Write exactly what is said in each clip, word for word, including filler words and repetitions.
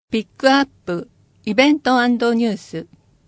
ピックアップイベント&ニュース。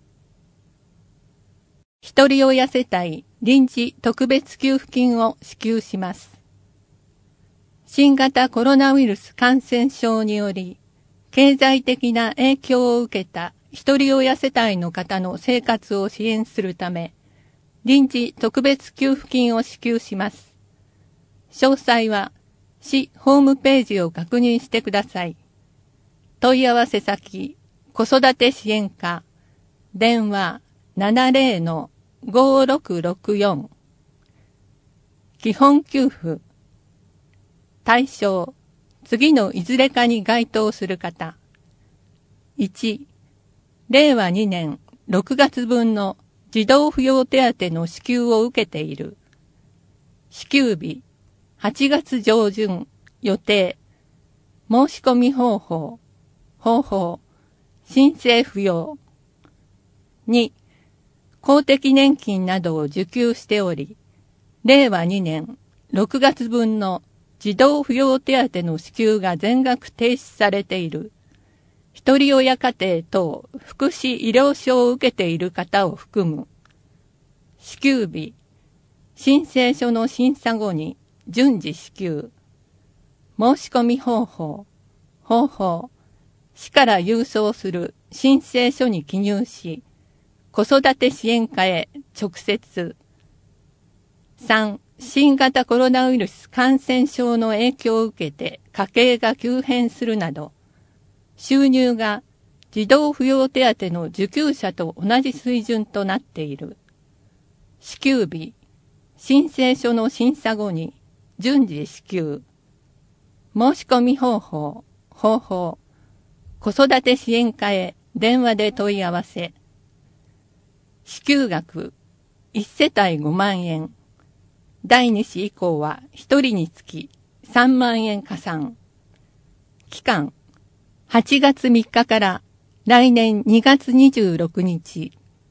ひとり親世帯臨時特別給付金を支給します。新型コロナウイルス感染症により、経済的な影響を受けたひとり親世帯の方の生活を支援するため、臨時特別給付金を支給します。詳細は市ホームページを確認してください。問い合わせ先、子育て支援課、電話 ななゼロのごろくろくよん。基本給付。対象、次のいずれかに該当する方。いち、れいわにねんろくがつ分の児童扶養手当の支給を受けている。支給日、はちがつ上旬、予定。申し込み方法。方法、申請不要。に、公的年金などを受給しており、れいわにねんろくがつ分の児童扶養手当の支給が全額停止されている。ひとり親家庭等福祉医療所を受けている方を含む。支給日、申請書の審査後に順次支給。申し込み方法、方法、市から郵送する申請書に記入し、子育て支援課へ直接。さん、新型コロナウイルス感染症の影響を受けて家計が急変するなど、収入が児童扶養手当の受給者と同じ水準となっている。支給日、申請書の審査後に順次支給。申し込み方法、方法、子育て支援課へ電話で問い合わせ。支給額、いち世帯ごまんえん。だいに子以降はひとりにつきさんまんえん加算。期間、はちがつみっかから来年にがつにじゅうろくにち。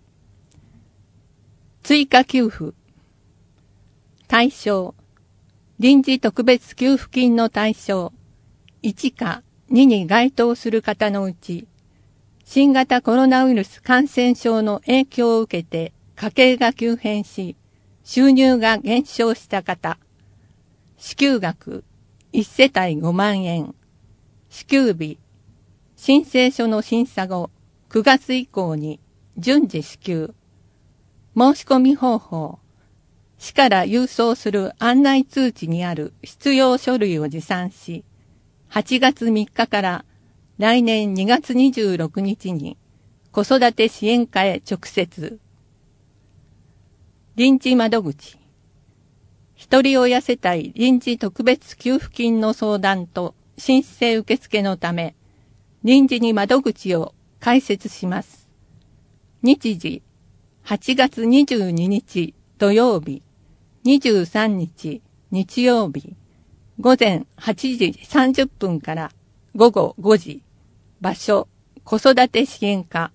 追加給付。対象、臨時特別給付金の対象、いちかにに該当する方のうち、新型コロナウイルス感染症の影響を受けて家計が急変し、収入が減少した方、支給額いち世帯ごまんえん、支給日、申請書の審査後くがつ以降に順次支給、申し込み方法、市から郵送する案内通知にある必要書類を持参し、はちがつみっかから来年にがつにじゅうろくにちに子育て支援課へ直接。臨時窓口。ひとり親世帯臨時特別給付金の相談と申請受付のため、臨時に窓口を開設します。日時、はちがつにじゅうににち土曜日、にじゅうさんにち日曜日、午前はちじさんじゅっぷんから午後ごじ。場所、子育て支援課。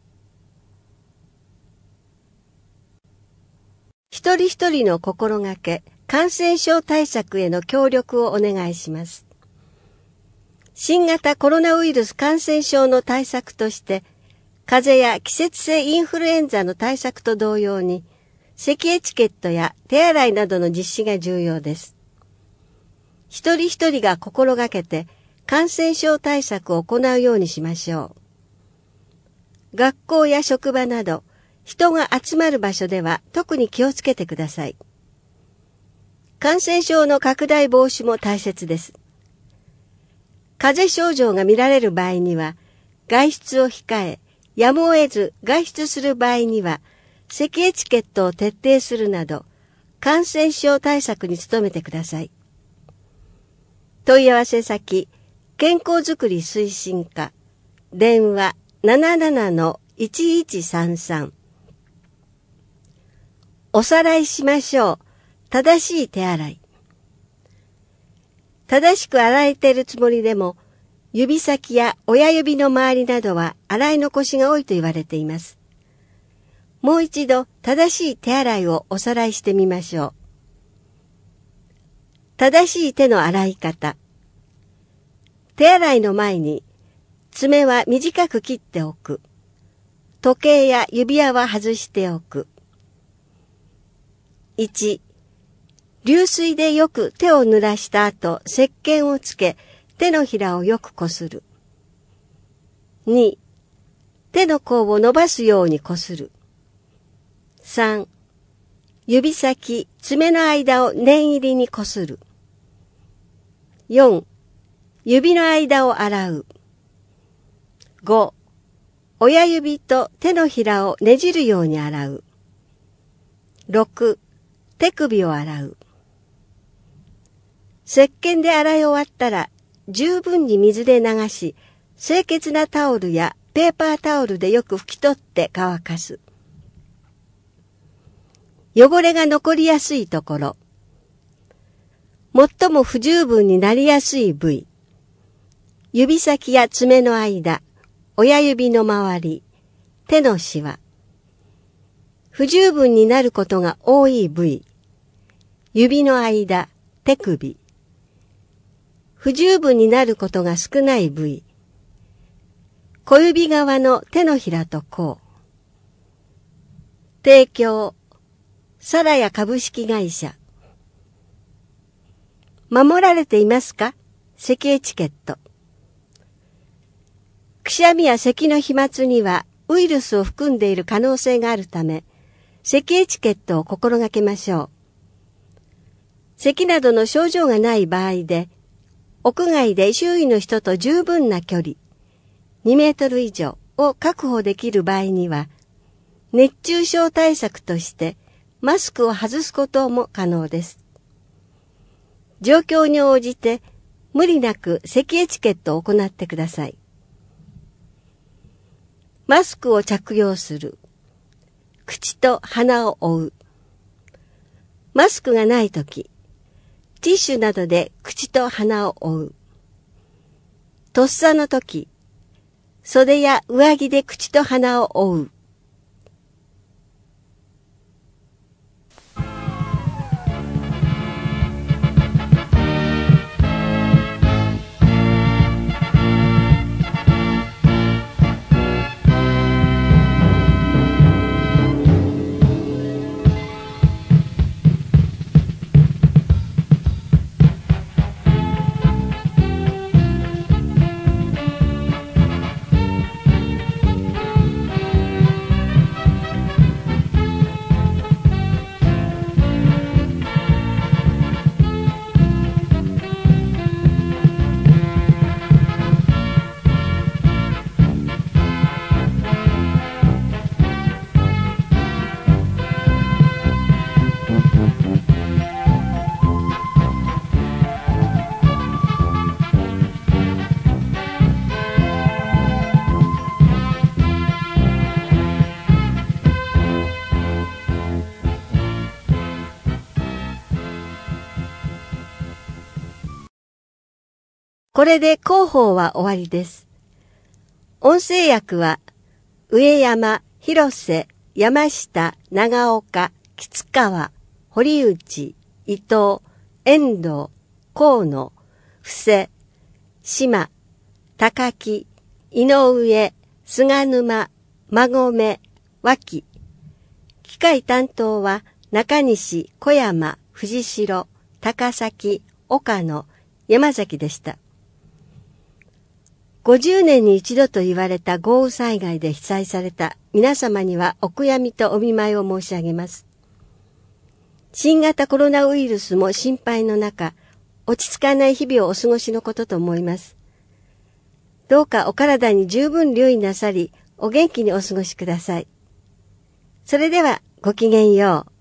一人一人の心がけ、感染症対策への協力をお願いします。新型コロナウイルス感染症の対策として、風邪や季節性インフルエンザの対策と同様に、咳エチケットや手洗いなどの実施が重要です。一人一人が心がけて感染症対策を行うようにしましょう。学校や職場など人が集まる場所では特に気をつけてください。感染症の拡大防止も大切です。風邪症状が見られる場合には外出を控え、やむを得ず外出する場合には咳エチケットを徹底するなど感染症対策に努めてください。問い合わせ先、健康づくり推進課、電話 ななななのいちいちさんさん。おさらいしましょう。正しい手洗い。正しく洗えているつもりでも、指先や親指の周りなどは洗い残しが多いと言われています。もう一度正しい手洗いをおさらいしてみましょう。正しい手の洗い方。手洗いの前に爪は短く切っておく。時計や指輪は外しておく。いち、流水でよく手を濡らした後、石鹸をつけ、手のひらをよくこする。に、手の甲を伸ばすようにこする。さん、指先、爪の間を念入りにこする。よん、指の間を洗う。ご、親指と手のひらをねじるように洗う。ろく、手首を洗う。石鹸で洗い終わったら、十分に水で流し、清潔なタオルやペーパータオルでよく拭き取って乾かす。汚れが残りやすいところ。最も不十分になりやすい部位。指先や爪の間、親指の周り、手のしわ。不十分になることが多い部位。指の間、手首。不十分になることが少ない部位。小指側の手のひらと甲。提供、サラヤ株式会社。守られていますか？咳エチケット。くしゃみや咳の飛沫にはウイルスを含んでいる可能性があるため、咳エチケットを心がけましょう。咳などの症状がない場合で、屋外で周囲の人と十分な距離、にメートル以上を確保できる場合には、熱中症対策としてマスクを外すことも可能です。状況に応じて無理なく咳エチケットを行ってください。マスクを着用する。口と鼻を覆う。マスクがないとき、ティッシュなどで口と鼻を覆う。とっさのとき、袖や上着で口と鼻を覆う。これで広報は終わりです。音声訳は、上山、広瀬、山下、長岡、吉川、堀内、伊藤、遠藤、河野、布施、島、高木、井上、菅沼、馬込、脇。機械担当は、中西、小山、藤代、高崎、岡野、山崎でした。ごじゅうねんに一度と言われた豪雨災害で被災された皆様にはお悔やみとお見舞いを申し上げます。新型コロナウイルスも心配の中、落ち着かない日々をお過ごしのことと思います。どうかお体に十分留意なさり、お元気にお過ごしください。それではごきげんよう。